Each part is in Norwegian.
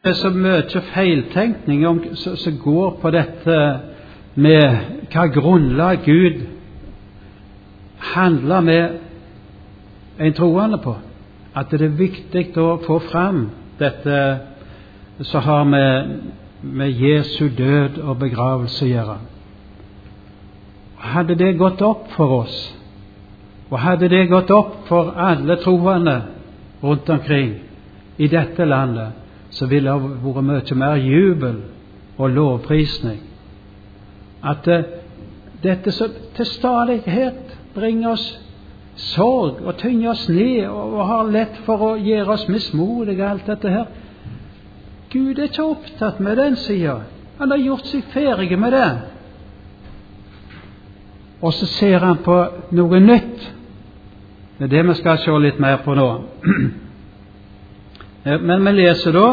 Det er så mye feiltenkning som går på dette med hva grunnlag Gud handler med en troende på, at det er viktig å få fram dette som har med Jesu død og begravelse å gjøre. Hadde det gått opp for oss, og hadde det gått opp for alle troende rundt omkring i dette landet, så ville det vært mye mer jubel og lovprisning. At dette som til stadighet bringer oss sorg og tynger oss ned og har lett for å gjøre oss mismodige, alt dette her. Gud er ikke opptatt med den siden. Han har gjort seg ferdig med det. Og så ser han på noe nytt. Det er det vi skal se litt mer på nå. Men vi leser da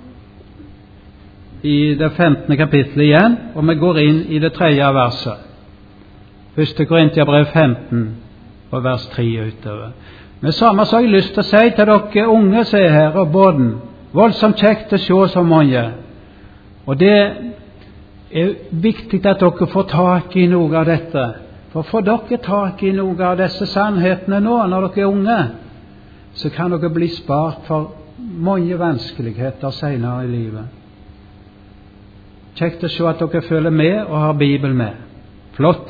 i det 15. kapittelet igjen, og vi går inn i det 3. verset. 1. Korintiabrev 15, og vers 3 utover. Men samme så har jeg lyst til å si til dere unge som er her, og båden, voldsomt kjekt å se så mange. Og det er viktig at dere får tak i noe av dette. For får dere tak i noe av disse sannhetene nå, når dere er unge, så kan dere bli spart for mange vanskeligheter senere i livet. Kjekt å se at dere følger med og har Bibel med. Flott.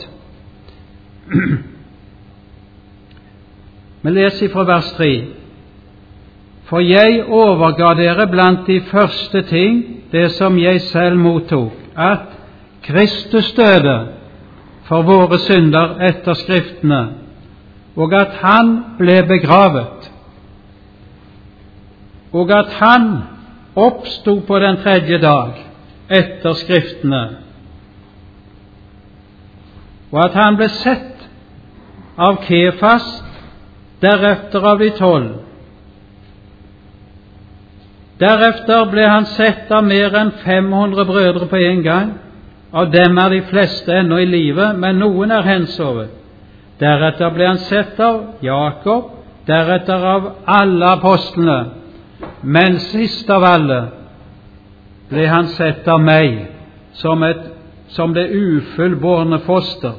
Vi leser fra vers 3. For jeg overga dere blant de første ting det som jeg selv mottok, at Kristus døde for våre synder etter Skriftene, og at han ble begravet, og at han oppstod på den 3. dag etter Skriftene, og at han ble sett av Kefas, deretter av de 12. Deretter ble han sett av mer enn 500 brødre på en gang. Av dem er de fleste ennå i live, men noen er hensovet. Deretter ble han sett av Jakob, deretter av alle apostlene, men sist av alle ble han sett av meg som det ufullbårne foster.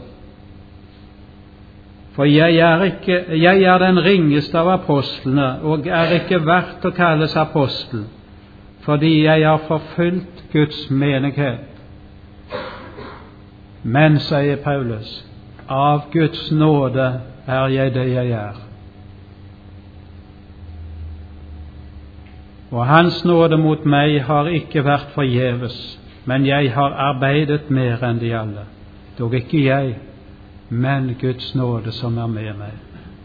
For jeg er den ringeste av apostlene, og er ikke verdt å kalles apostel, fordi jeg har forfulgt Guds menighet. Men, sier Paulus, av Guds nåde er jeg det jeg er. Og hans nåde mot meg har ikke vært forgjeves, men jeg har arbeidet mer enn de alle. Dog ikke jeg, men Guds nåde som er med meg.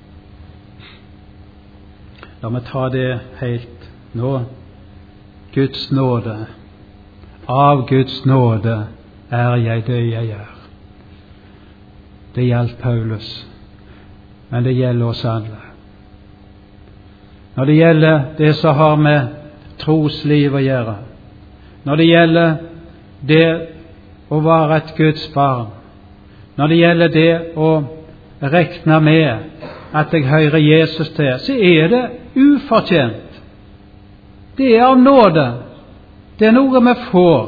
La meg ta det helt nå. Guds nåde. Av Guds nåde er jeg det jeg er. Det gjaldt Paulus, men det gjelder oss alle. Når det gjelder det som har med trosliv å gjøre, når det gjelder det å være et Guds barn, når det gjelder det å rekne med at jeg hører Jesus til, så er det ufortjent. Det er av nåde. Det er noe vi får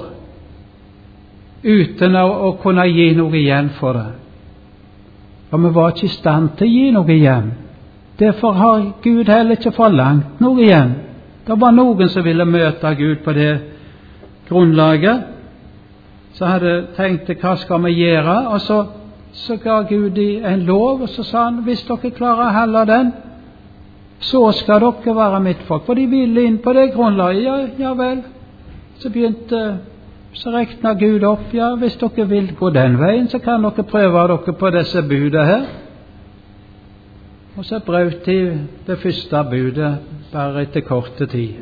uten å kunne gi noe igjen for det. For vi var ikke i stand til å gi noe igjen. Derfor har Gud heller ikke forlangt noe igjen. Det var noen som ville møte Gud på det grunnlaget, så hadde tenkt, hva skal vi gjøre? Og så ga Gud en lov, og så sa han, hvis dere klarer å holde den, så skal dere være mitt folk. For de ville inn på det grunnlaget. Ja vel. Så rekna Gud opp, ja, hvis dere vil gå den veien, så kan dere prøve dere på disse budene her. Og så brøt de det første budet bare etter korte tid.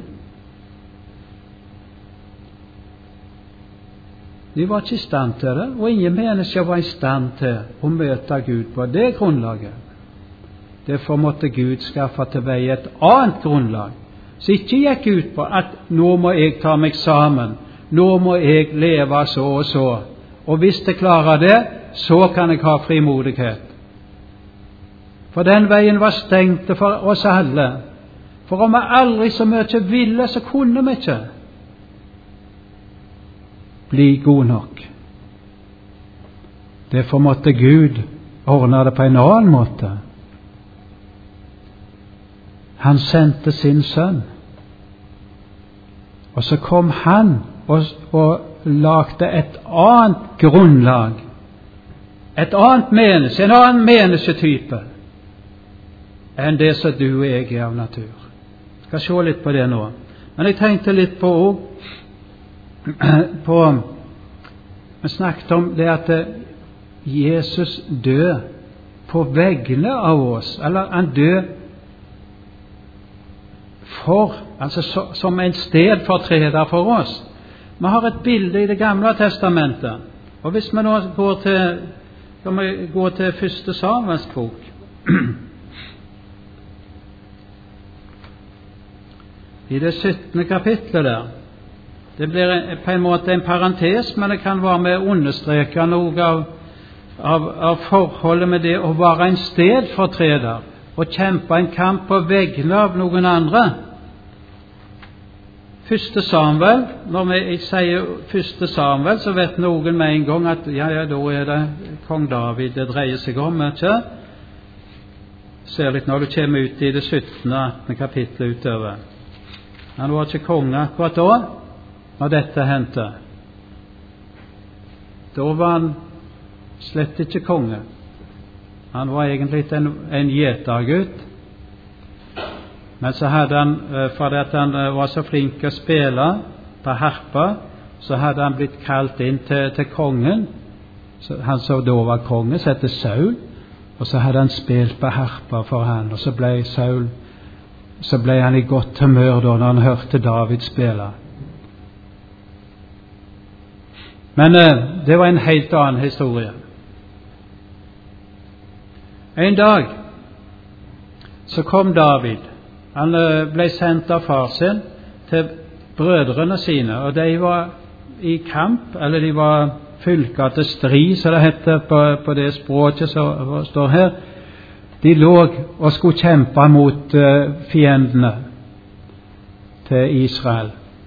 De var ikke i stand til det, og ingen mennesker var i stand til å møte Gud på det grunnlaget. Derfor måtte Gud skaffe til vei et annet grunnlag, som ikke gikk ut på at nå må jeg ta meg sammen, nå må jeg leve så og så, og hvis jeg klarer det, så kan jeg ha frimodighet. For den veien var stengt for oss alle. For om vi aldri så mye ville, så kunne vi ikke. bli god nok. Derfor måtte Gud ordne det på en annen måte. Han sendte sin sønn, og så kom han og lagde et annet grunnlag, et annet menneske, en annen mennesketype enn det som du og jeg er av natur. Jeg skal se litt på det nå. Men jeg tenkte litt på vi snakket om det at Jesus døde på vegne av oss, eller han døde som en stedfortreder for oss. Vi har et bilde i Det gamle testamentet, og hvis vi nå går til første Samuels bok, i det 17. kapitlet der, det blir på en måte en parentes, men det kan være med å understreke noe av forholdet med det å være en stedfortreder og kjempe en kamp på vegne av noen andre. Første Samuel, når vi sier første Samuel, så vet noen med en gang at ja, da er det kong David det dreier seg om, ikke? Ser litt når du kommer ut i det 17. og 18. kapitlet utover. Han var ikke konge akkurat da, når dette hendte. Da var han slett ikke konge. Han var egentlig en gjetergutt. Men så hadde han, fordi at han var så flink å spille på harpa, så hadde han blitt kalt inn til kongen. Han som da var konge, som heter Saul, og så hadde han spilt på harpa for han, og så ble han i godt humør da når han hørte David spille. Men det var en helt annen historie. En dag så kom David. Han ble sendt av far sin til brødrene sine, og de var i kamp, eller de var fylka til strid, så det heter på det språket som står her. De lå og skulle kjempe mot fiendene til Israel.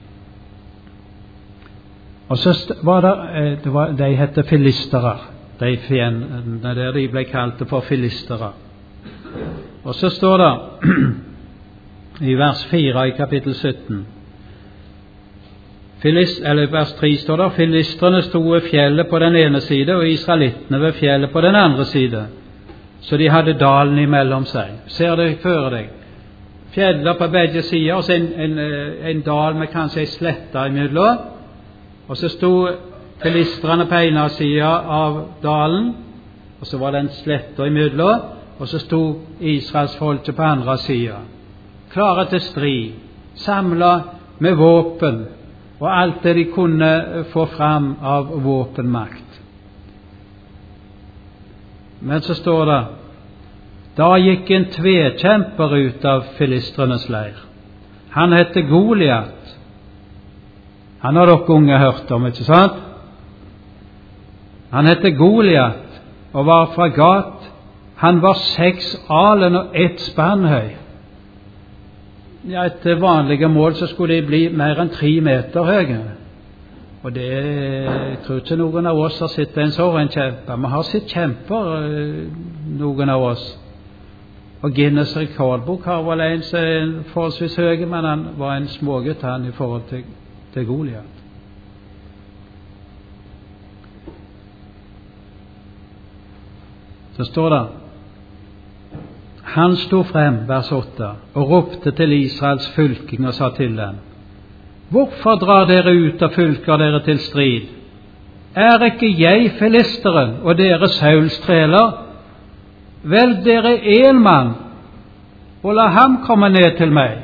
Og så var de heter filistere, de fiendene der, de ble kalt for filistere. Og så står det i vers 4 i kapittel 17, vers 3 står det: Filistrene sto ved fjellet på den ene side, og israelittene ved fjellet på den andre side. Så de hadde dalen imellom seg. Ser du før deg? Fjeller på begge sider, og så en dal med kanskje en slette imellom. Og så sto filistrene på ene siden av dalen, og så var det en slette imellom, og så sto Israelsfolket på andre siden. Klare til strid, samlet med våpen, og alt det de kunne få fram av våpenmakt. Men så står det: da gikk en tvekjemper ut av filistrenes leir. Han heter Goliat. Han har dere unge hørt om, ikke sant? Han heter Goliat og var fra Gat. Han var 6 alen og 1 spann høy. Ja, etter vanlige mål så skulle de bli mer enn 3 meter høye. Og det, jeg tror ikke noen av oss har sett en sånn kjempe. Vi har sett kjemper, noen av oss. Og Guinness rekordbok har vel en som er forholdsvis høy, men han var en smågutt han i forhold til Goliat. Så står det: han sto frem, vers 8, og ropte til Israels fylking og sa til dem: hvorfor drar dere ut og fylker dere til strid? Er ikke jeg filisteren og dere Sauls treler? Velg dere en mann, og la ham komme ned til meg.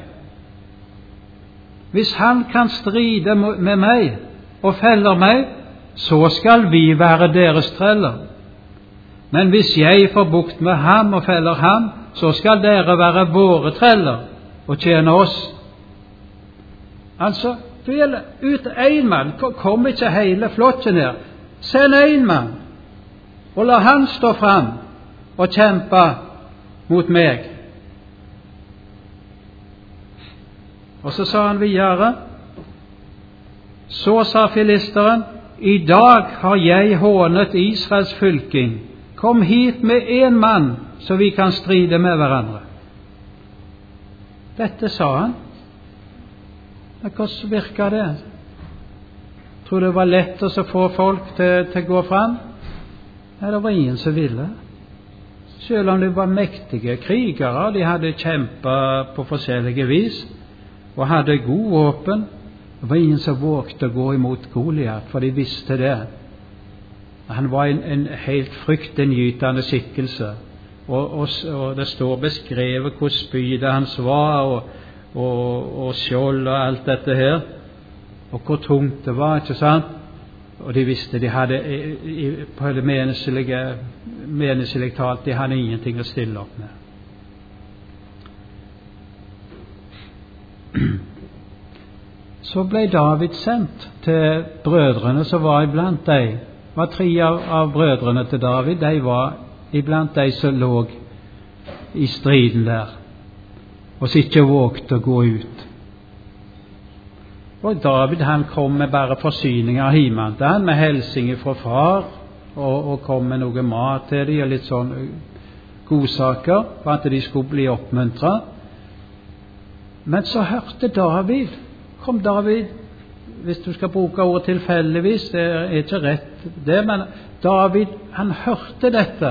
Hvis han kan stride med meg og feller meg, så skal vi være deres treller. Men hvis jeg får bukt med ham og feller ham, så skal dere være våre treller og tjene oss. Altså, ut en mann, kom ikke hele flokken her. Send en mann, og la han stå fram og kjempe mot meg. Og så sa han videre: så sa filisteren: i dag har jeg hånet Israels fylking. Kom hit med en mann, så vi kan stride med hverandre. Dette sa han. Men hvordan virker det? Tror du det var lett å få folk til å gå fram? Nei, det var ingen som ville. Selv om de var mektige krigere, de hadde kjempet på forskjellige vis, og hadde god våpen. Det var ingen som vågte å gå imot Goliat, for de visste det. Han var en helt fryktinngytende skikkelse, og det står beskrevet hvor spydet hans var, og skjold og alt dette her, og hvor tungt det var, ikke sant? Og de visste de hadde, på det menneskelige talt, de hadde ingenting å stille opp med. Så ble David sendt til brødrene som var iblant dem. Det var 3 av brødrene til David, de var iblant de som lå i striden der, og som ikke vågte å gå ut. Og David, han kom med bare forsyninger hjemme til han, med hilsing fra far, og kom med noe mat til dem, og litt sånn godsaker, for at de skulle bli oppmuntret. Men så hørte David, hvis du skal bruke ordet tilfeldigvis, det er ikke rett det, men David, han hørte dette,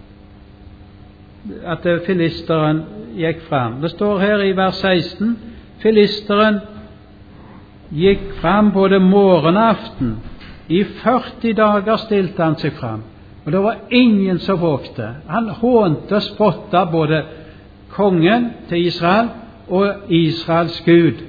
at filisteren gikk fram. Det står her i vers 16, filisteren gikk fram både morgen og aften. I 40 dager stilte han seg fram, og det var ingen som vågte. Han hånte og spotta både kongen til Israel og Israels Gud.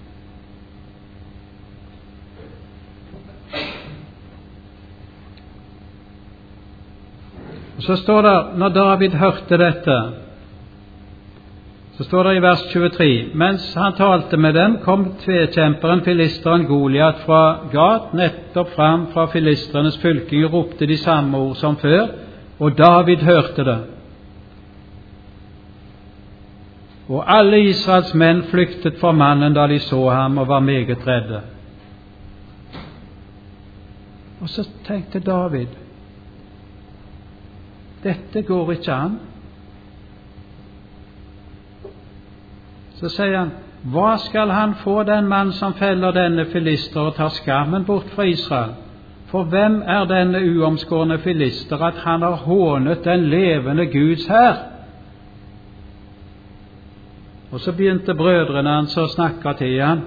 Og så står det, når David hørte dette, så står det i vers 23, mens han talte med dem, kom tvekjemperen, filisteren Goliat fra Gat, nettopp fram fra filistrenes fylking, og ropte de samme ord som før, og David hørte det. Og alle Israels menn flyktet for mannen da de så ham, og var meget redde. Og så tenkte David, dette går ikke an. Så sier han, hva skal han få, den mann som feller denne filister og tar skammen bort fra Israel? For hvem er denne uomskårne filister, at han har hånet den levende Guds hær? Og så begynte brødrene hans å snakke til han,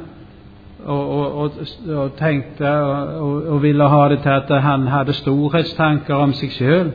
og tenkte og ville ha det til at han hadde storhetstanker om seg selv.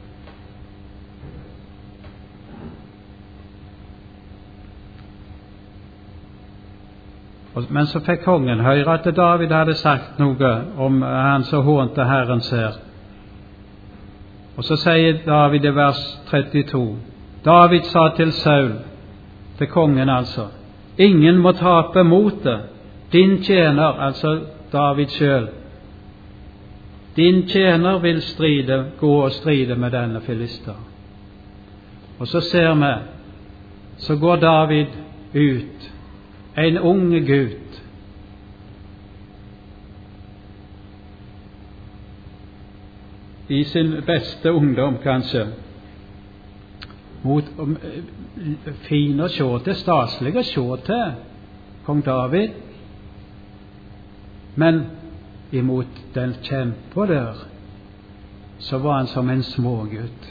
Men så fikk kongen høre at David hadde sagt noe om han som hånte Herrens hær. Og så sier David i vers 32, David sa til Saul, til kongen altså, ingen må tape motet, din tjener, altså David selv, din tjener vil gå og stride med denne filister. Og så ser vi, så går David ut, en unge gutt, i sin beste ungdom kanskje, fin å se til, staselig å se til, kong David, men imot den kjempe der, så var han som en smågutt.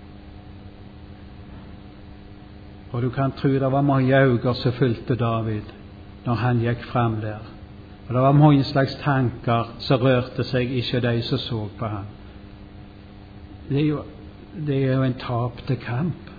Og du kan tro det var mange øyne som fulgte David når han gikk frem der. Og det var mange slags tanker som rørte seg, ikke de som så på ham. Det er jo en tapte kamp.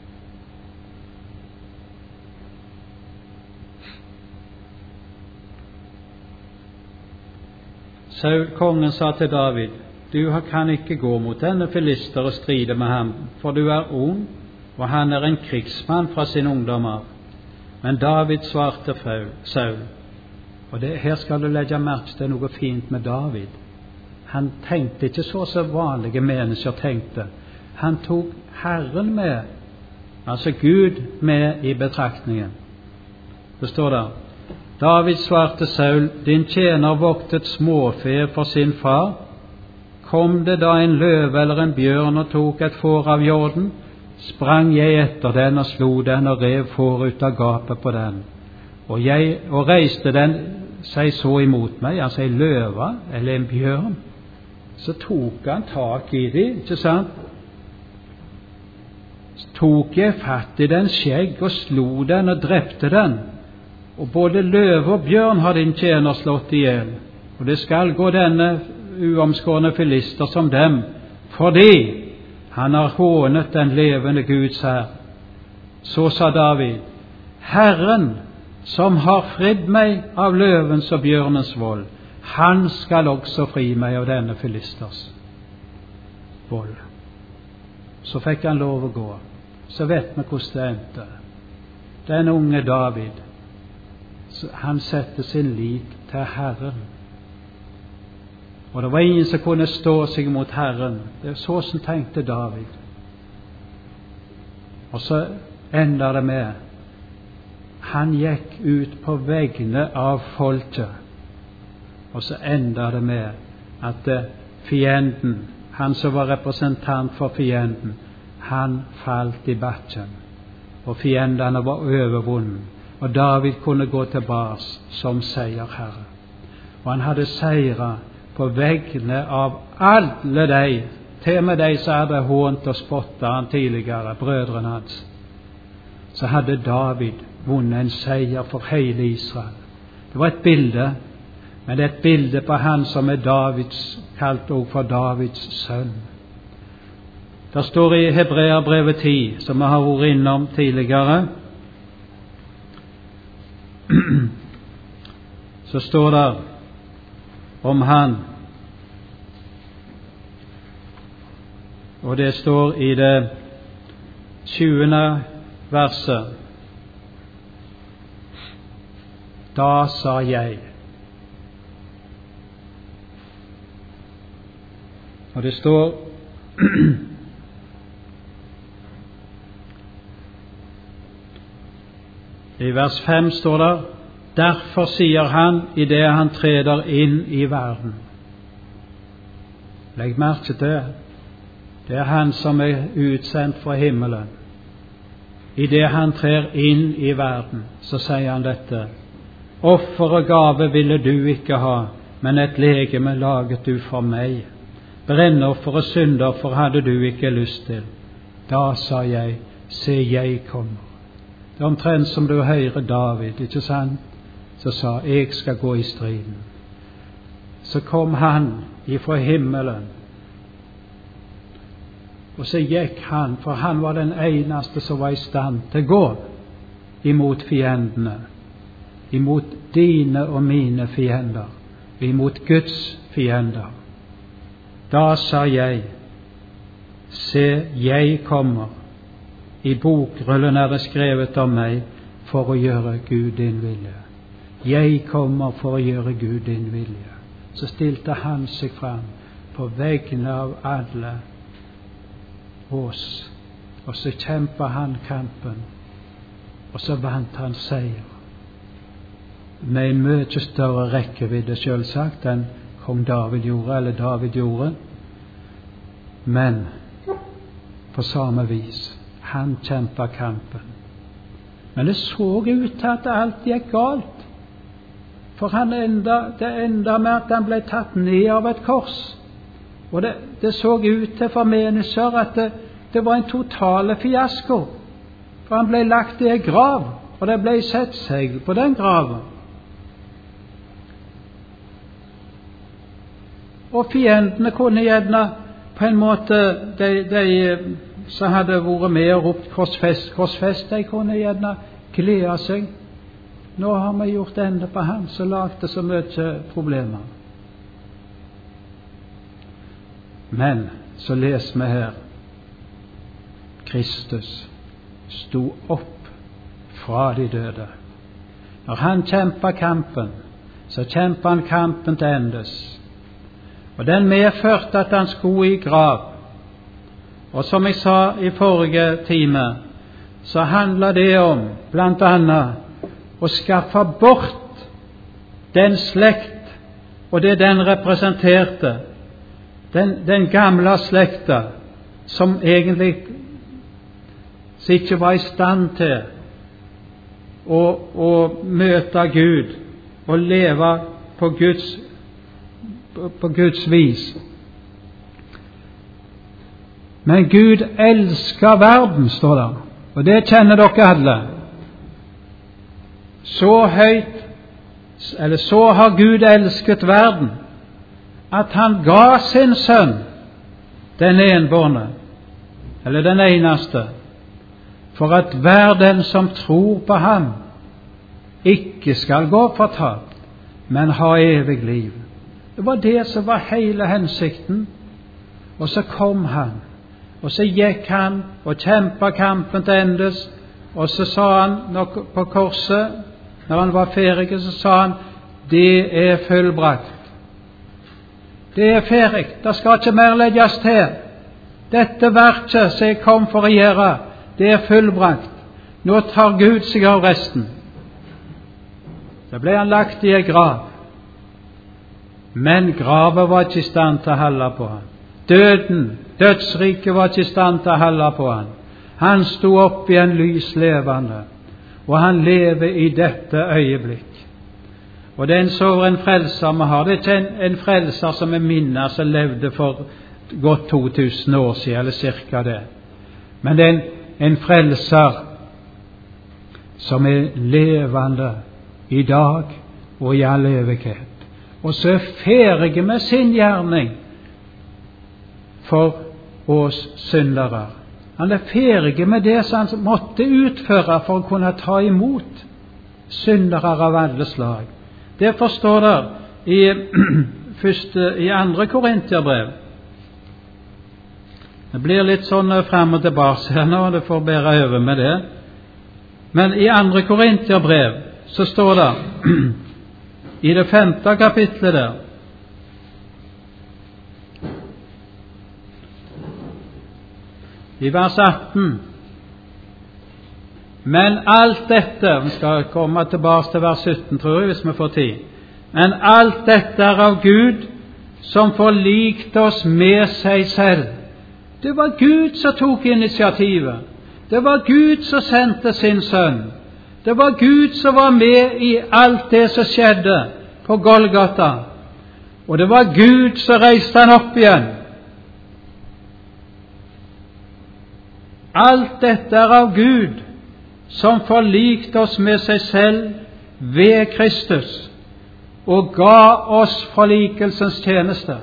Saul, kongen, sa til David, du kan ikke gå mot denne filister og stride med ham, for du er ung, og han er en krigsmann fra sin ungdom av. Men David svarte Saul, og her skal du legge merke til noe fint med David. Han tenkte ikke så som vanlige mennesker tenkte. Han tok Herren med, altså Gud med i betraktningen. Det står der, David svarte Saul, din tjener voktet småfe for sin far. Kom det da en løve eller en bjørn og tok et får av jorden, sprang jeg etter den og slo den og rev får ut av gapet på den. Og reiste den seg så imot meg, altså en løve eller en bjørn, så tok han tak i dem, ikke sant? Så tok jeg fatt i den skjegg og slo den og drepte den. Og både løve og bjørn har din tjener slått ihjel, og det skal gå denne uomskårne filister som dem, fordi han har hånet den levende Guds hær. Så sa David, Herren som har fridd meg av løvens og bjørnens vold, han skal også fri meg av denne filisters vold. Så fikk han lov å gå. Så vet vi hvordan det endte. Den unge David, han sette sin lit til Herren. Og det var ingen som kunne stå seg mot Herren. Det er så som tenkte David. Og så enda det med, han gikk ut på vegne av folket. Og så enda det med at fienden, han som var representant for fienden, han falt i bakken. Og fiendene var overvunnen. Og David kunne gå tilbake som seierherre. Og han hadde seiret på vegne av alle de, til og med de som hadde hånt og spottet han tidligere, brødrene hans. Så hadde David vunnet en seier for hele Israel. Det var et bilde, men det er et bilde på han som er Davids, kalt også for Davids sønn. Det står i Hebreerbrevet 10, som vi har vært innom tidligere, så står det om han, og det står i det 20. verset, da sa jeg. Og det står i vers 5 står det, derfor sier han i det han treder inn i verden. Legg merke til det. Det er han som er utsendt fra himmelen. I det han trer inn i verden, så sier han dette. Offer og gave ville du ikke ha, men et legeme laget du for meg. Brennoffer og syndoffer hadde du ikke lyst til. Da sa jeg, se jeg kommer. Det er omtrent som du hører David, ikke sant? Så sa, jeg skal gå i striden. Så kom han ifra himmelen, og så gikk han, for han var den eneste som var i stand til å gå imot fiendene, imot dine og mine fiender, imot Guds fiender. Da sa jeg, se, jeg kommer. I bokrullen er det skrevet om meg for å gjøre Gud din vilje. Jeg kommer for å gjøre Gud din vilje. Så stilte han seg fram på vegne av alle oss, og så kjempet han kampen, og så vant han seier. Med en mye større rekkevidde selvsagt enn kong David gjorde, eller David gjorde, men på samme vis. Han kjempet kampen. Men det så ut til at alt gikk galt. For det enda med at han ble tatt ned av et kors. Og det så ut til for mennesker at det var en totale fiasko. For han ble lagt i en grav, og det ble sett segl på den graven. Og fiendene kunne gjerne på en måte, de som hadde vært med og ropt korsfest, de kunne gjerne glede seg. Nå har vi gjort ende på han som lagde så mye problemer. Men så leser vi her, Kristus sto opp fra de døde. Når han kjempet kampen, så kjempet han kampen til endes. Og den medførte at han skulle i grav. Og som jeg sa i forrige time, så handler det om blant annet å skaffe bort den slekt, og det den representerte, den gamle slekta, som egentlig ikke var i stand til å møte Gud og leve på Guds vis. Men Gud elsker verden, står det, og det kjenner dere alle. Så har Gud elsket verden, at han ga sin sønn, den enbårne, eller den eneste, for at hver den som tror på ham, ikke skal gå fortapt, men ha evig liv. Det var det som var hele hensikten. Og så kom han, og så gikk han og kjempet kampen til endes, og så sa han på korset, når han var ferdig, så sa han, det er fullbrakt. Det er ferdig, det skal ikke mer legges til. Dette verket som jeg kom for å gjøre, det er fullbrakt. Nå tar Gud seg av resten. Da ble han lagt i en grav. Men graven var ikke i stand til å holde på han. Dødsriket var ikke i stand til å holde på han. Han sto opp i en lys levende, og han lever i dette øyeblikk. Og det er en soveren frelser vi har. Det er ikke en frelser som er minnet, som levde for godt 2000 år siden, eller cirka det. Men det er en frelser som er levende i dag og i all evighet. Og så er ferdig med sin gjerning for oss syndere. Han er ferdig med det som han måtte utføre for å kunne ta imot syndere av alle slag. Det forstår der i 2. Korinterbrev. Det blir litt sånn frem og tilbake her nå, det får bære over med det. Men i 2. Korinterbrev så står det, i det 5. kapitlet der, i vers 18, men alt dette, vi skal komme tilbake til vers 17, tror jeg, hvis vi får tid, men alt dette er av Gud, som forlikte oss med seg selv. Det var Gud som tok initiativet. Det var Gud som sendte sin sønn. Det var Gud som var med i alt det som skjedde på Golgata. Og det var Gud som reiste han opp igjen. Alt dette er av Gud, som forlikte oss med seg selv ved Kristus, og ga oss forlikelsens tjeneste.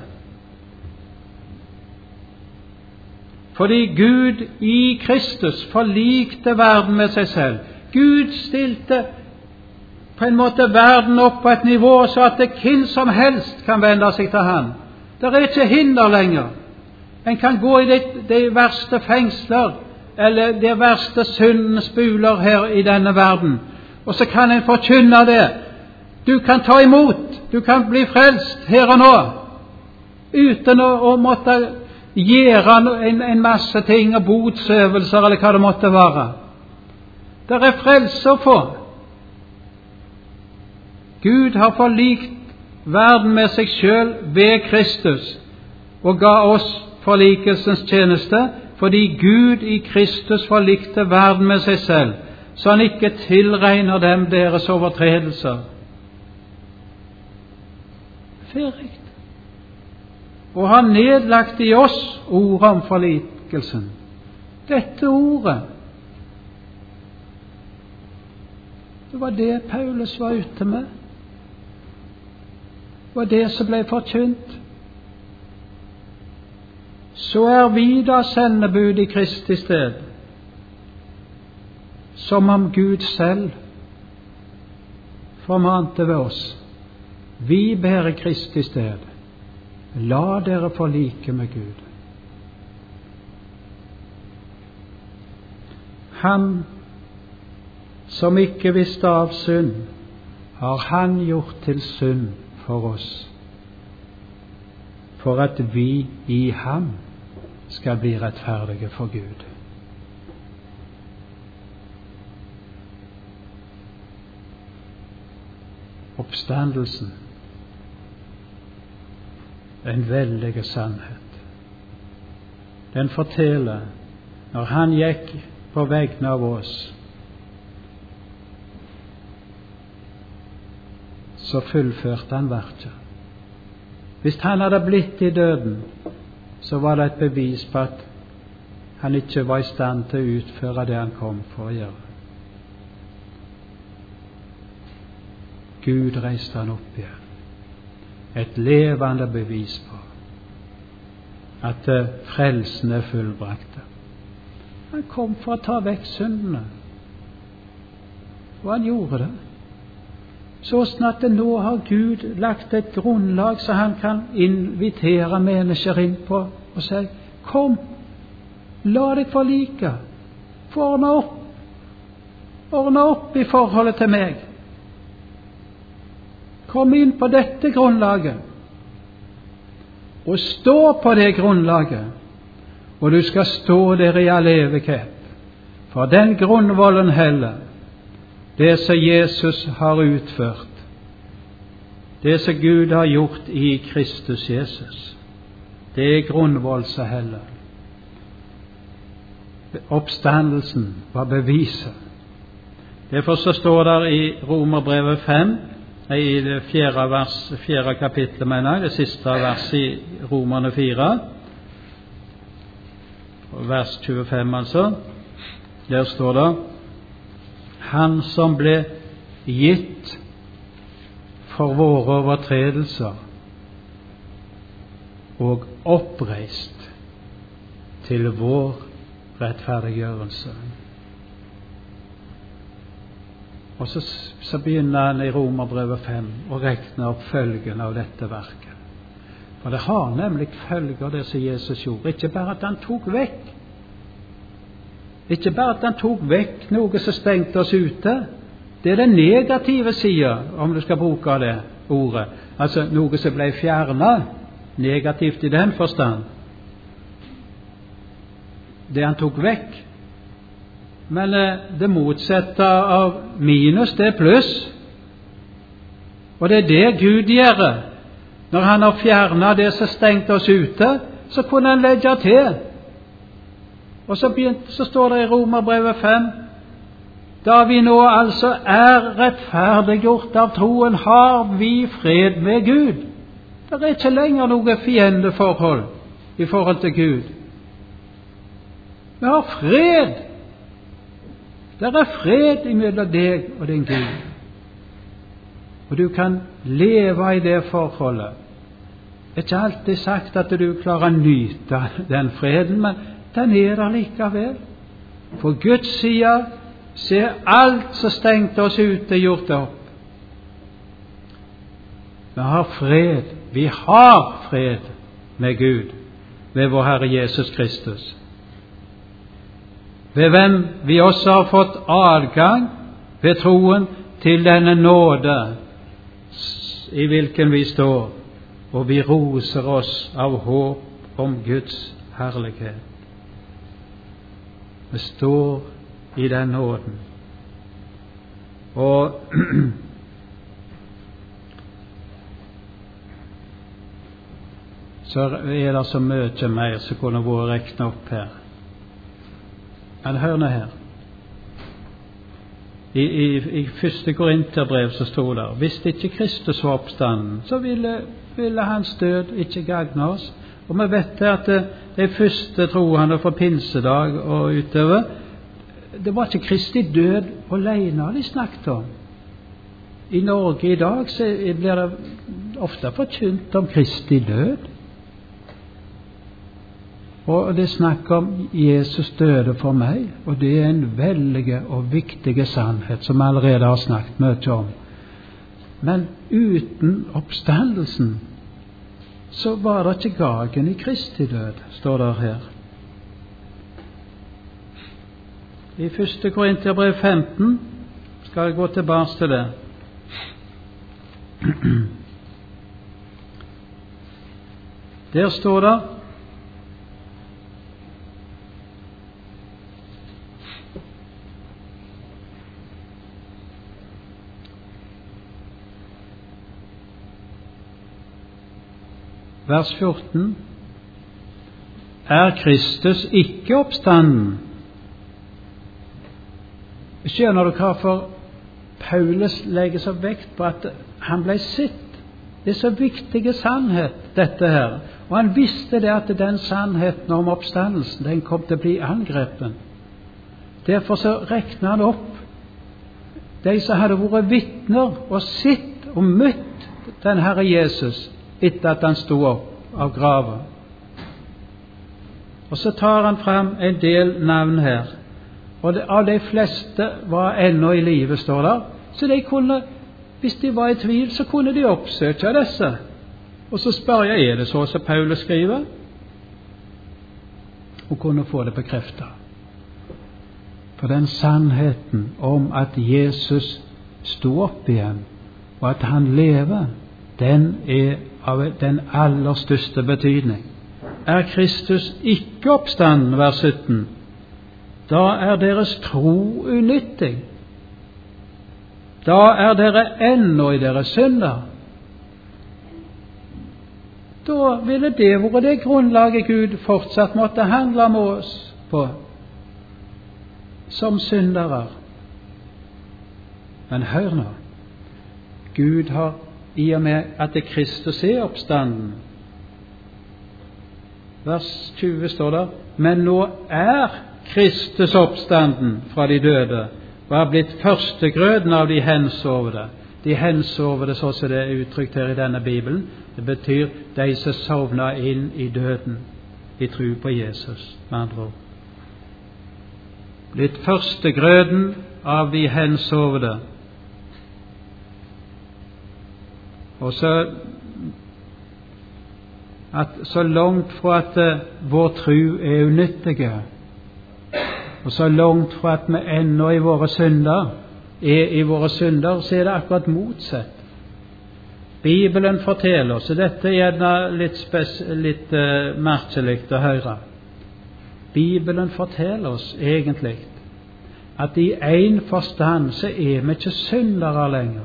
Fordi Gud i Kristus forlikte verden med seg selv. Gud stilte på en måte verden opp på et nivå så at det hvem som helst kan vende seg til han. Det er ikke hinder lenger. En kan gå i de verste fengsler, eller de verste syndens buler her i denne verden, og så kan en forkynne det. Du kan ta imot, du kan bli frelst her og nå, uten å måtte gjøre en masse ting og botsøvelser eller hva det måtte være. Det er frelse å få. Gud har forlikt verden med seg selv ved Kristus og ga oss forlikelsens tjeneste, fordi Gud i Kristus forlikte verden med seg selv, så han ikke tilregner dem deres overtredelser. Ferdig. Og har nedlagt i oss ordet om forlikelsen. Dette ordet, det var det Paulus var ute med. Det var det som ble forkynt. Så er vi da sendebud i Kristi sted, som om Gud selv formante ved oss. Vi bærer Kristi sted. La dere forlike med Gud. Han som ikke visste av synd, har han gjort til synd for oss, for at vi i ham skal bli rettferdige for Gud. oppstandelsen. En veldig sannhet. Den forteller, når han gikk på vegne av oss, så fullførte han verket. Hvis han hadde blitt i døden, så var det et bevis på at han ikke var i stand til å utføre det han kom for å gjøre. Gud reiste han opp igjen. Et levende bevis på at frelsen er fullbrakte. Han kom for å ta vekk syndene, og han gjorde det. Sånn at nå har Gud lagt et grunnlag så han kan invitere mennesker inn på og si: kom, la deg forlike, få ordne opp i forholdet til meg. Kom inn på dette grunnlaget, og stå på det grunnlaget, og du skal stå der i all evighet. For den grunnvollen heller, det som Jesus har utført, det som Gud har gjort i Kristus Jesus, det er grunnvoll som heller. Oppstandelsen var beviset. Derfor så står det i Romerbrevet 5, i det 4. kapitlet, det siste verset i Romerne 4, vers 25 altså, der står det: han som ble gitt for våre overtredelser og oppreist til vår rettferdiggjørelse. Og så begynner han i Romerbrevet 5 å regne opp følgene av dette verket. For det har nemlig følger det som Jesus gjorde. Ikke bare at han tok vekk noe som stengte oss ute. Det er den negative siden, om du skal bruke det ordet. Altså noe som ble fjernet, negativt i den forstand. Det han tok vekk. Men det motsatte av minus, det er pluss. Og det er det Gud gjør. Når han har fjernet det som stengte oss ute, så kunne han legge til. Og så står det i Romerbrevet 5: da vi nå altså er rettferdiggjort av troen, har vi fred med Gud. Det er ikke lenger noe fiendeforhold i forhold til Gud. Vi har fred. Det er fred imellom deg og din Gud. Og du kan leve i det forholdet. Det er ikke alltid sagt at du klarer å nyte den freden, men den er der likevel. På Guds side ser alt som stengte oss ute gjort opp. Vi har fred med Gud ved vår Herre Jesus Kristus, ved hvem vi også har fått adgang ved troen til denne nåde i hvilken vi står, og vi roser oss av håp om Guds herlighet. Vi står i den nåden. Og så er det så mye mer som kunne vært reknet opp her. Men hør nå her. I 1. Korinterbrev så stod det: hvis ikke Kristus var oppstanden, så ville hans død ikke gagne oss. Og vi vet at de første troende fra pinsedag og utover, det var ikke Kristi død alene de snakket om. I Norge i dag så blir det ofte forkynt om Kristi død. Og det er snakk om Jesus døde for meg, og det er en veldig og viktig sannhet som jeg allerede har snakket mye om. Men uten oppstandelsen så var det ikke gagen i Kristi død, står det her. I 1. Korinterbrev 15 skal jeg gå tilbake til det. Der står det: vers 14. Er Kristus ikke oppstanden? Skjønner du hvorfor Paulus legger så vekt på at han ble sett? Det er så viktige sannhet, dette her. Og han visste det at den sannheten om oppstandelsen, den kom til å bli angrepen. Derfor så rekner han opp de som hadde vært vitner og sett og møtt den Herre Jesus etter at han stod opp av graven. Og så tar han fram en del navn her. Og av de fleste var ennå i livet, står der. Så de kunne, hvis de var i tvil, så kunne de oppsøke disse. Og så spør jeg, er det så som Paulus skriver? Og kunne få det bekreftet. For den sannheten om at Jesus stod opp igjen, og at han lever, den er av den aller største betydning. Er Kristus ikke oppstanden, vers 17, da er deres tro unyttig. Da er dere ennå i deres synder. Da ville det være det grunnlaget Gud fortsatt måtte handle med oss på, som syndere. Men hør nå, Gud har i og med at det Kristus er oppstanden. Vers 20 står der, men nå er Kristus oppstanden fra de døde, og er blitt førstegrøden av de hensovede. De hensovede, så som det er uttrykt her i denne Bibelen, det betyr de som sovner inn i døden, i tro på Jesus, med andre ord. Blitt førstegrøden av de hensovede. Og så langt fra at vår tro er unyttige, og så langt fra at vi ennå i våre synder så er det akkurat motsatt. Bibelen forteller oss, og dette er gjerne litt merkelig å høre. Bibelen forteller oss egentlig at i en forstand så er vi ikke syndere lenger.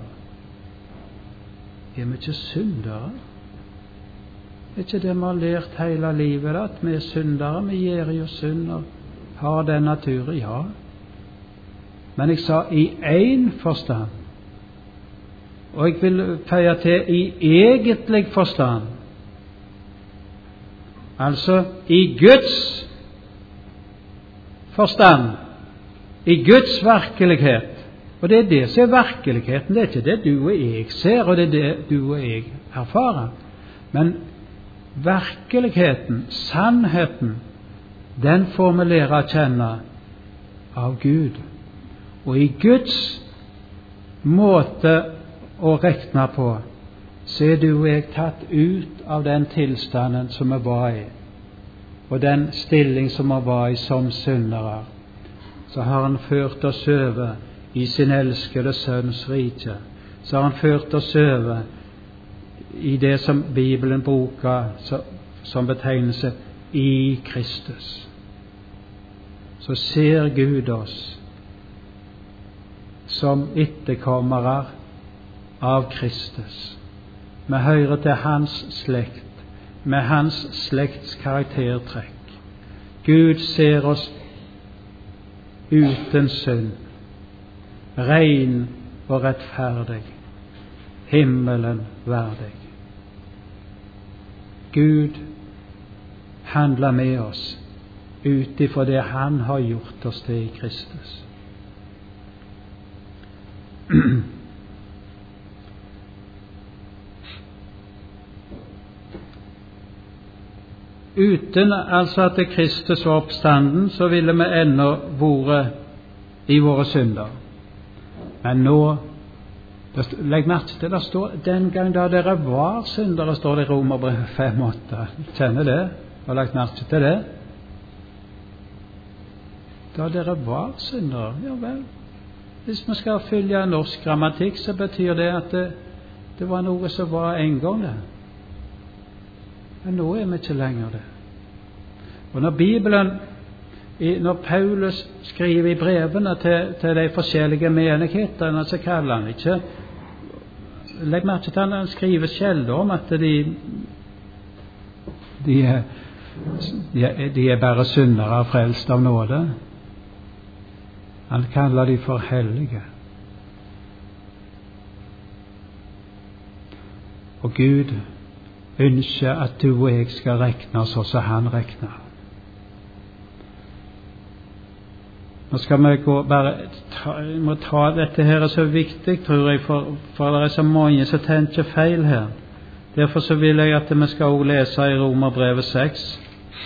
Er vi ikke syndere? Er ikke det vi har lært hele livet, at vi er syndere? Vi gjør jo synd og har den naturen, ja. Men jeg sa i en forstand, og jeg vil føye til i egentlig forstand. Altså i Guds forstand, i Guds virkelighet. Og det er det som er virkeligheten. Det er ikke det du og jeg ser, og det er det du og jeg erfarer. Men virkeligheten, sannheten, den får vi lære å kjenne av Gud. Og i Guds måte å rekne på, så er du og jeg tatt ut av den tilstanden som vi var i, og den stilling som vi var i som syndere. Så har han ført oss over i sin elskede sønns rike. Så har han ført oss over i det som Bibelen bruker som betegnelse i Kristus. Så ser Gud oss som etterkommere av Kristus. Vi hører til hans slekt, med hans slekts karaktertrekk. Gud ser oss uten synd, ren og rettferdig, himmelen verdig. Gud handler med oss ut ifra det han har gjort oss til i Kristus. Uten altså at Kristus var oppstanden, så ville vi ennå vært i våre synder. Men nå, legg merke til, det står den gang da dere var syndere, står det i Romerbrevet 5:8. Kjenner det? Har lagt merke til det? Da dere var syndere, ja vel. Hvis vi skal følge norsk grammatikk, så betyr det at det var noe som var en gang det. Men nå er vi ikke lenger det. Og når Paulus skriver i brevene til de forskjellige menighetene, så kaller han ikke, legg merke til at han skriver sjelden om at de er bare syndere frelst av nåde. Han kaller de for hellige. Og Gud ønsker at du og jeg skal regne sånn som han regner. Nå skal vi må ta dette her er så viktig, tror jeg, for det er så mange som tenker feil her. Derfor så vil jeg at vi skal også lese i Romerbrevet 6.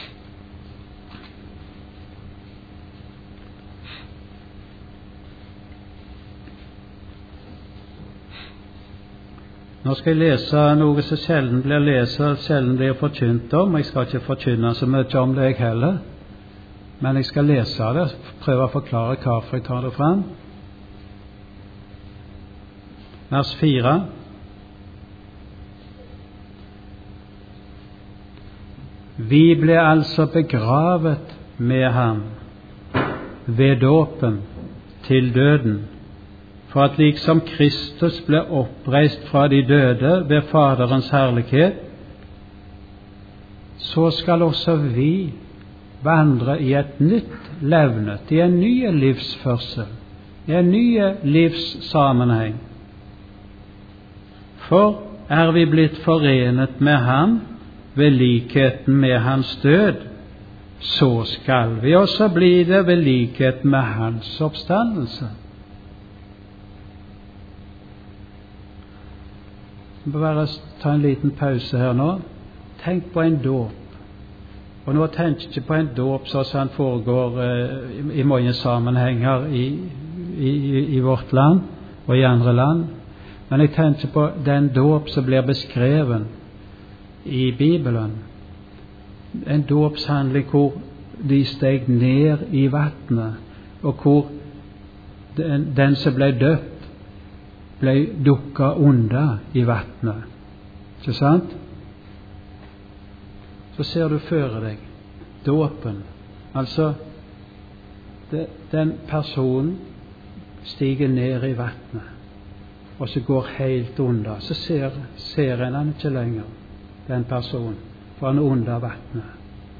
Nå skal jeg lese noe som sjelden blir lest, sjelden blir forkynt om. Jeg skal ikke forkynne så mye om det jeg heller, men jeg skal lese det, prøve å forklare hvorfor jeg tar det fram. Vers 4. Vi ble altså begravet med ham ved dåpen til døden, for at liksom Kristus ble oppreist fra de døde ved Faderens herlighet, så skal også vi vandre i et nytt levnet, i en ny livsførsel, i en ny livssammenheng. For er vi blitt forenet med ham ved likheten med hans død, så skal vi også bli det ved likhet med hans oppstandelse. Jeg må bare ta en liten pause her nå. Tenk på en dåp. Og nå tenker jeg ikke på en dåp sånn som den foregår i mange sammenhenger i vårt land og i andre land. Men jeg tenker på den dåp som blir beskreven i Bibelen. En dåpshandling hvor de steg ned i vattnet, og hvor den som ble døpt, ble dukket under i vattnet. Ikke sant? Så ser du føre deg dåpen. Altså, den personen stiger ned i vattnet, og så går helt under. Så ser en han ikke lenger, den personen, for han er under vattnet.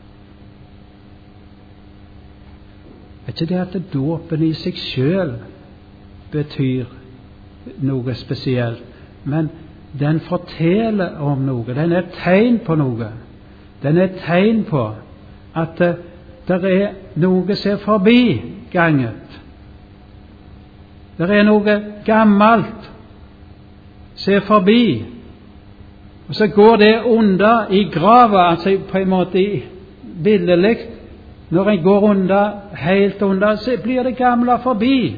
Er ikke det at dåpen i seg selv betyr noe spesielt, men den forteller om noe, den er et tegn på noe. Den er et tegn på at det er noe som er forbi ganget. Det er noe gammelt som er forbi, og så går det under i grava, altså på en måte billedlig. Når en går under, helt under, så blir det gamle forbi.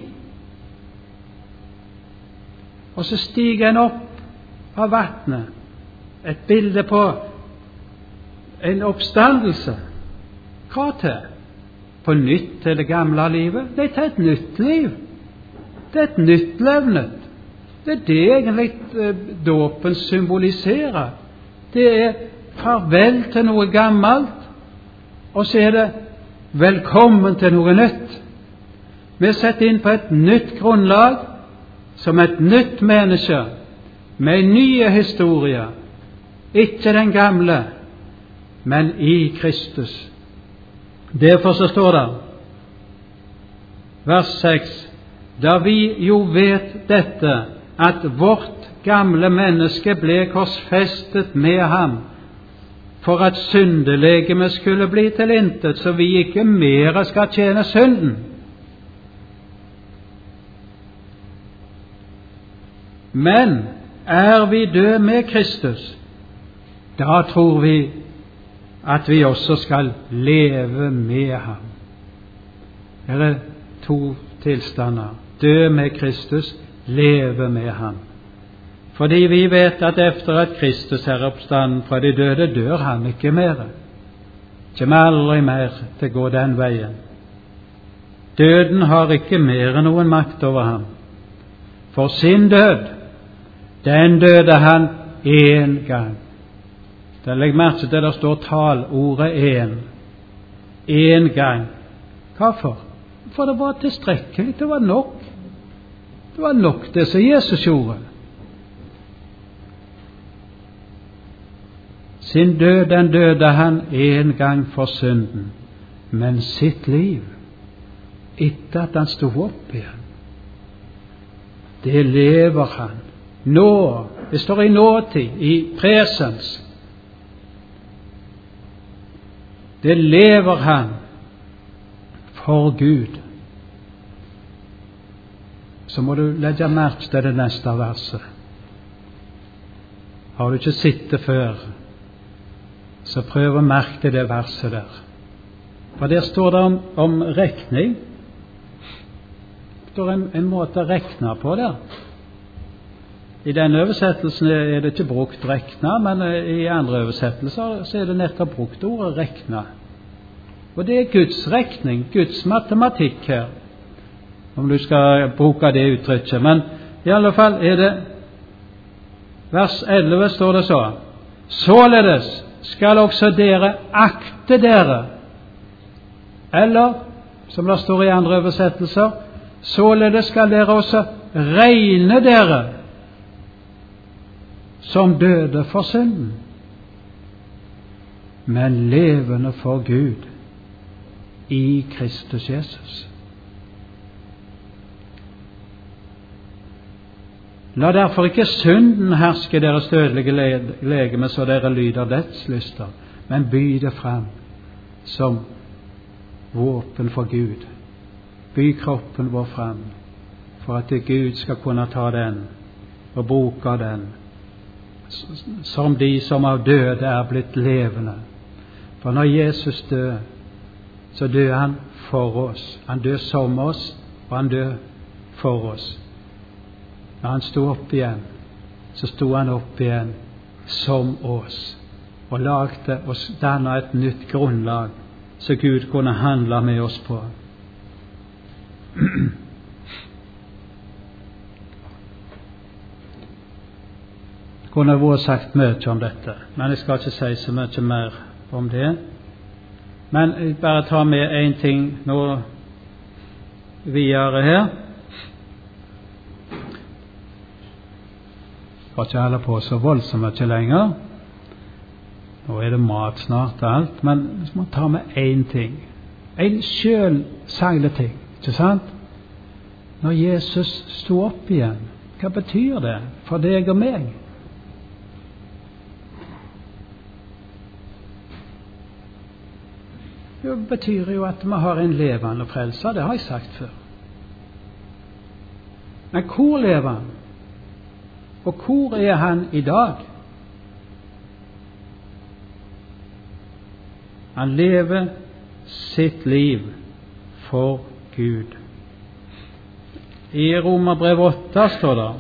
Og så stiger en opp av vattnet. Et bilde på en oppstandelse. Hva til? På nytt til det gamle livet? Nei, til et nytt liv. Det er et nytt levnet. Det er det egentlig dåpen symboliserer. Det er farvel til noe gammelt, og så er det velkommen til noe nytt. Vi er satt inn på et nytt grunnlag, som et nytt menneske, med nye historier. Ikke den gamle, men i Kristus. Derfor så står det, vers 6, da vi jo vet dette, at vårt gamle menneske ble korsfestet med ham, for at syndelegemet skulle bli tilintet, så vi ikke mere skal tjene synden. Men er vi døde med Kristus, da tror vi at vi også skal leve med ham. Her er to tilstander. Dø med Kristus, leve med ham. Fordi vi vet at efter at Kristus er oppstanden fra de døde, dør han ikke mer. Kommer aldri mer til å gå den veien. Døden har ikke mer noen makt over ham. For sin død, den døde han en gang. Der legg merke til det står talordet en. En gang. Hvorfor? For det var tilstrekkelig, det var nok. Det var nok det som Jesus gjorde. Sin død, den døde han en gang for synden, men sitt liv, etter at han stod opp igjen, det lever han. Nå, det står i nåtid, i presens. Det lever han for Gud. Så må du legge merke til det neste verset. Har du ikke sett det før, så prøv å merke det verset der. For der står det om rekning. Det står en måte å rekne på der. I denne oversettelsen er det ikke brukt rekne, men i andre oversettelser så er det nettopp brukt ordet rekne. Og det er Guds rekning, Guds matematikk her, om du skal bruke det uttrykket. Men i alle fall er det vers 11 står det så: således skal også dere akte dere, eller som det står i andre oversettelser, således skal dere også regne dere som døde for synden, men levende for Gud i Kristus Jesus. La derfor ikke synden herske deres dødelige legeme, så dere lyder dets lyster, men by det frem som våpen for Gud. By kroppen vår frem, for at Gud skal kunne ta den og bruke den som de som av døde er blitt levende. For når Jesus døde, så døde han for oss. Han døde som oss, og han døde for oss. Når han stod opp igjen, så stod han opp igjen som oss, og lagde og dannet et nytt grunnlag, så Gud kunne handle med oss på. Det kunne vært sagt mye om dette, men jeg skal ikke si så mye mer om det. Men jeg bare tar med en ting nå videre her. Jeg skal ikke holde på så voldsomt mye lenger. Nå er det mat snart og alt, men vi må ta med en ting. En selvsaglig ting, ikke sant? Når Jesus stod opp igjen, hva betyr det for deg og meg? Det betyr jo at vi har en levende frelser, det har jeg sagt før. Men hvor lever han? Og hvor er han i dag? Han lever sitt liv for Gud. I Romerbrev 8 står det,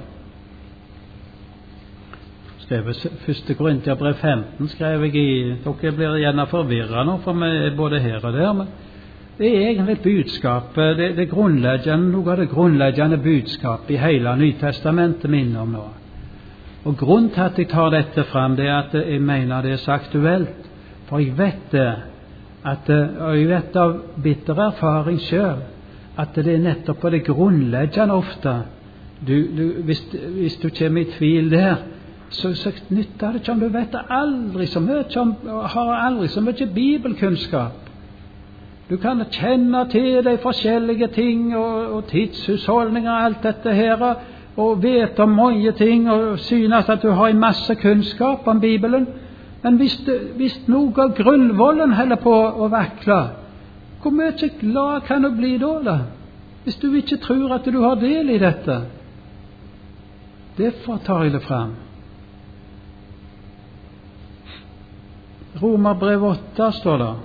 skrevet 1. Korinterbrev 15 skrev jeg i, dere blir gjerne forvirret nå, for vi er både her og der, men det er egentlig budskapet, det grunnleggende, noe av det grunnleggende budskapet i hele Nytestamentet minner om nå. Og grunnen til at jeg tar dette frem, det er at jeg mener det er så aktuelt, for jeg vet det, og jeg vet av bitter erfaring selv, at det er nettopp på det grunnleggende ofte, hvis du kommer i tvil der, så nytter det ikke om du vet aldri så mye, har aldri så mye bibelkunnskap. Du kan kjenne til de forskjellige ting og tidshusholdninger og alt dette her, og vet om mange ting og synes at du har en masse kunnskap om Bibelen. Men hvis noe av grunnvollen holder på å vakle, hvor mye glad kan du bli da? Hvis du ikke tror at du har del i dette. Derfor tar jeg det frem. Romerbrev 8 står det.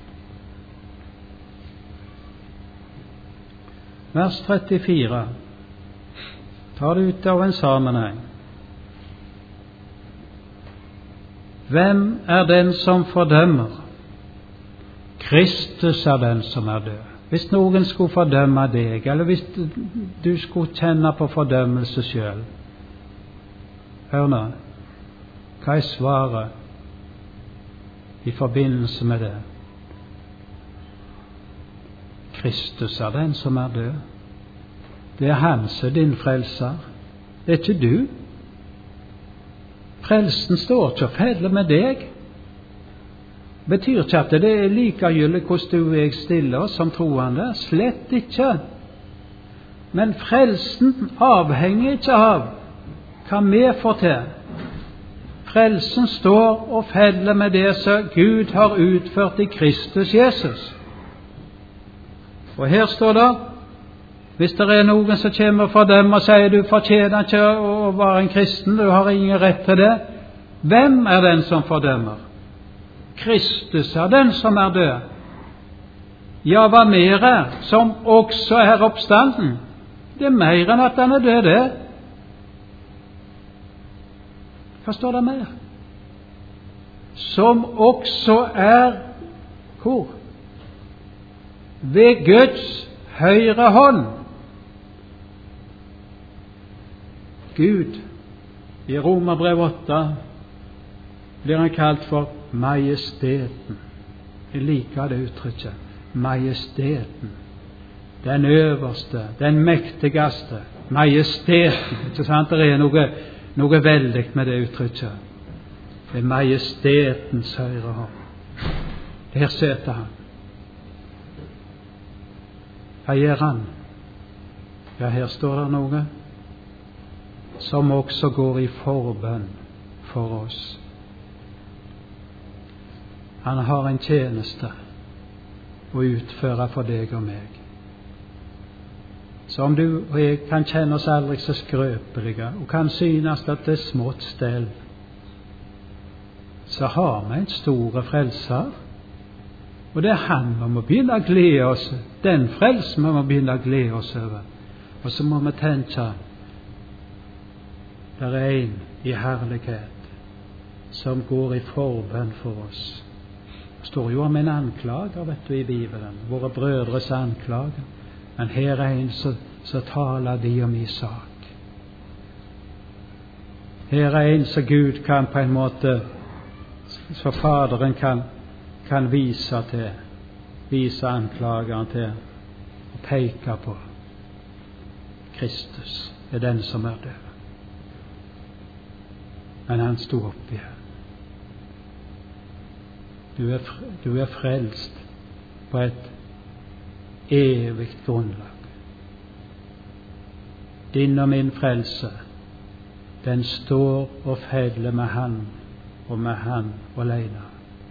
Vers 34. Ta det ut av en sammenheng. Hvem er den som fordømmer? Kristus er den som er død. Hvis noen skulle fordømme deg, eller hvis du skulle kjenne på fordømmelse selv, hør nå, hva er svaret i forbindelse med det? Kristus er den som er død. Det er han som er din frelser. Det er ikke du. Frelsen står ikke og feller med deg. betyr ikke at det er likegyldig hvordan du og jeg stiller oss som troende. Slett ikke. Men frelsen avhenger ikke av hva vi får til. Frelsen står og faller med det som Gud har utført i Kristus Jesus. Og her står det, hvis det er noen som kommer for dem og sier du fortjener ikke å være en kristen, du har ingen rett til det. Hvem er den som fordømmer? Kristus er den som er død. Ja, hva mer er, som også er oppstanden. Det er mer enn at han er død, det. Hva står det mer? Som også er hvor? Ved Guds høyre hånd. Gud, i Romerbrev 8, blir han kalt for majesteten. Jeg liker det uttrykket. Majesteten. Den øverste, den mektigste. Majesteten. Ikke sant? Det er noe veldig med det uttrykket. Det er majestetens høyre hånd. Der sitter han. Hva gjør han? Ja, her står det noe som også går i forbønn for oss. Han har en tjeneste å utføre for deg og meg. Så om du og jeg kan kjenne oss aldri så skrøpelige og kan synes at det er smått stell, så har vi en store frelser, og det er han vi må begynne å glede oss, den frelsen vi må begynne å glede oss over. Og så må vi tenke, der er en i herlighet som går i forbønn for oss. Det står jo om en anklager, vet du, i Bibelen, våre brødres anklager. Men her er en som taler de om i sak. Her er en som Gud kan på en måte, så Faderen kan vise anklageren til og peke på. Kristus er den som er død. Men han stod opp igjen. Du er frelst på et evig grunnlag. Din og min frelse, den står og faller med han og med han alene.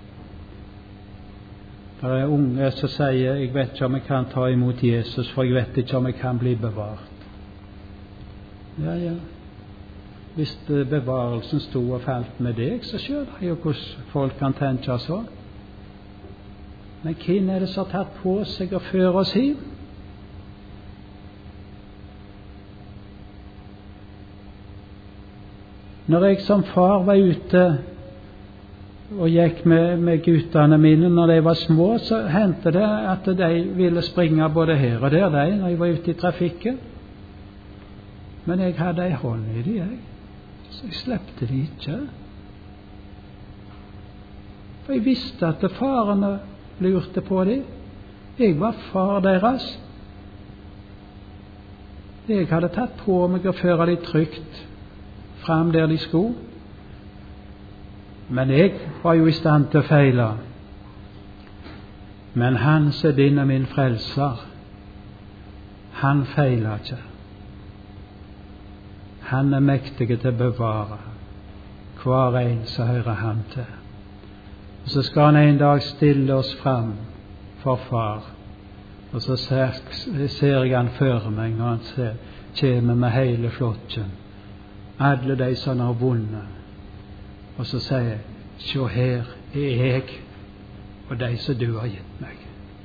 Det er unge som sier, jeg vet ikke om jeg kan ta imot Jesus, for jeg vet ikke om jeg kan bli bevart. Ja. Hvis bevarelsen stod og falt med deg, så skjønner jeg jo hvordan folk kan tenke så. Men hvem er det som har tatt på seg å føre oss hjem? Når jeg som far var ute og gikk med guttene mine når de var små, så hendte det at de ville springe både her og der, når jeg var ute i trafikken. Men jeg hadde en hånd i dem, så jeg slepte de ikke. For jeg visste at farene lurte på dem. Jeg var far deres. Jeg hadde tatt på meg å føre dem trygt fram der de skulle. Men jeg var jo i stand til å feile. Men han som er din og min frelser, han feiler ikke. Han er mektig til å bevare hver en som hører han til. Og så skal han en dag stille oss fram for far. Og så ser jeg han før meg når han kommer med hele flokken. Alle de som har vunnet. Og så sier jeg, se her er jeg og de som du har gitt meg.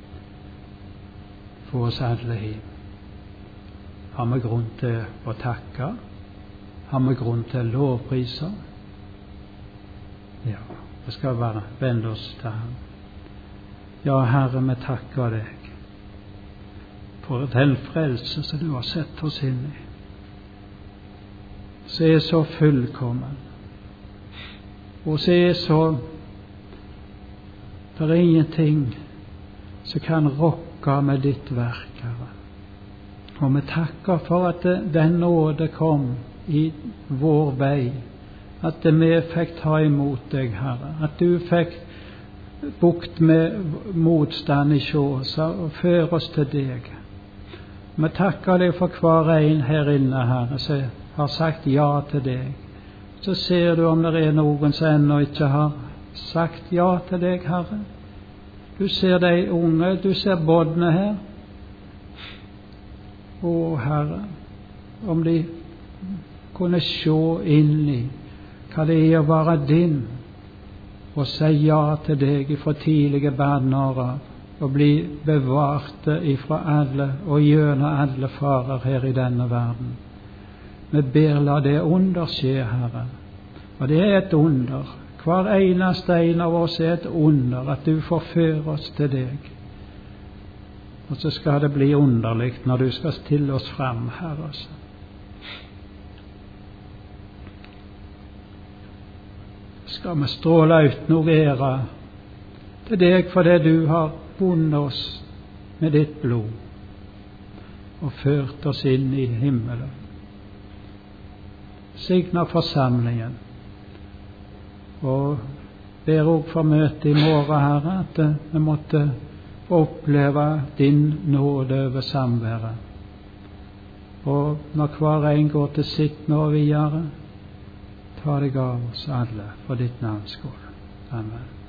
Få oss alle hjem. Har vi grunn til å takke? Har vi grunn til å lovprise? Ja, det skal bare vende oss til ham. Ja, Herre, vi takker deg for den frelse som du har sett oss inn i, som er så fullkommen, og som er så, det er ingenting som kan rokke med ditt verk, Herre. Og vi takker for at den nåde kom i vår vei, at vi fikk ta imot deg, Herre, at du fikk bukt med motstand i oss og før oss til deg. Vi takker deg for hver en her inne, Herre, som har sagt ja til deg. Så ser du om det er noen som ennå ikke har sagt ja til deg, Herre. Du ser de unge, du ser bodne her. Å, Herre, om de kunne se inn i hva det er å være din, og si ja til deg ifra tidlige barneår av, og bli bevarte ifra alle og gjennom alle farer her i denne verden. Vi ber, la det under skje, Herre. Og det er et under. Hver eneste en av oss er et under, at du forfører oss til deg. Og så skal det bli underlig når du skal stille oss fram, Herre. Skal vi stråle ut noe ære til deg for det du har bundet oss med ditt blod og ført oss inn i himmelen. Signa forsamlingen, og ber også for møtet i morgen, Herre, at vi måtte oppleve din nåde over samværet. Og når hver en går til sitt nå videre, ta deg av oss alle for ditt navns skyld. Amen.